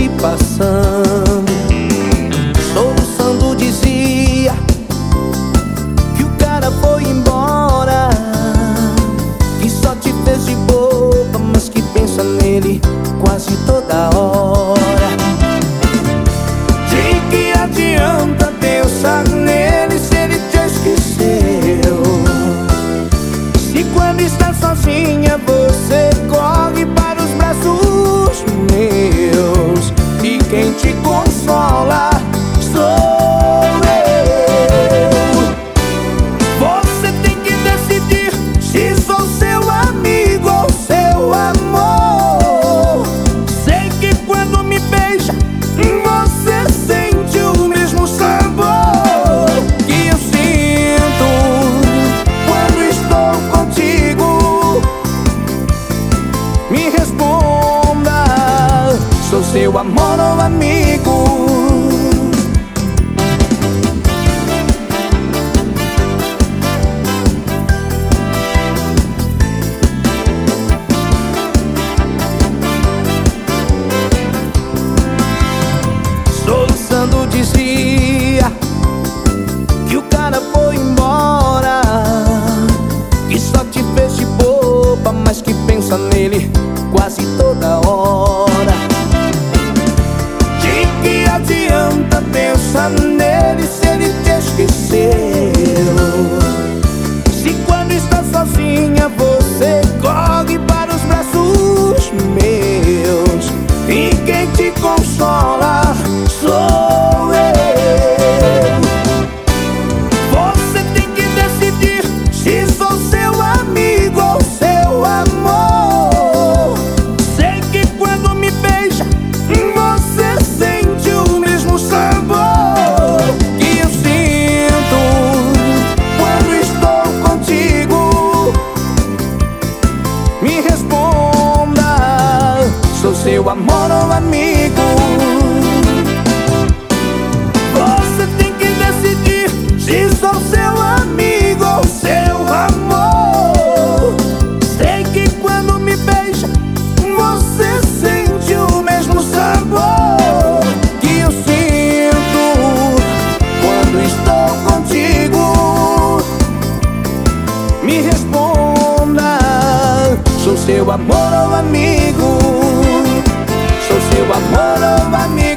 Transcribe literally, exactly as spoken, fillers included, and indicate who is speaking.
Speaker 1: passando. Soluçando dizia que o cara foi embora, que só te fez de boba, mas que pensa nele quase toda hora. De que adianta pensar nele se ele te esqueceu? Se quando está sozinha você corre para os braços meus, e quem te consola sou eu. Você tem que decidir se sou seu amigo ou seu amor. Sei que quando me beija você sente o mesmo sabor que eu sinto quando estou contigo. Me responda, sou seu amor ou amigo? Soluçando dizia que o cara foi embora, que só te fez de boba, mas que pensa nele quase toda hora. De que adianta pensar nele se ele te esqueceu? Se quando está sozinha você corre para os braços meus, e quem te consola sou eu. Você tem que decidir se sou seu amigo ou seu amor. Sei que quando me beija você sente o mesmo sabor que eu sinto quando estou contigo. Me responda, sou seu amor ou amigo? Você tem que decidir se sou seu amigo ou seu amor. Sei que quando me beija você sente o mesmo sabor que eu sinto quando estou contigo. Me responda, sou seu amor ou amigo? Sou seu amor ou amigo?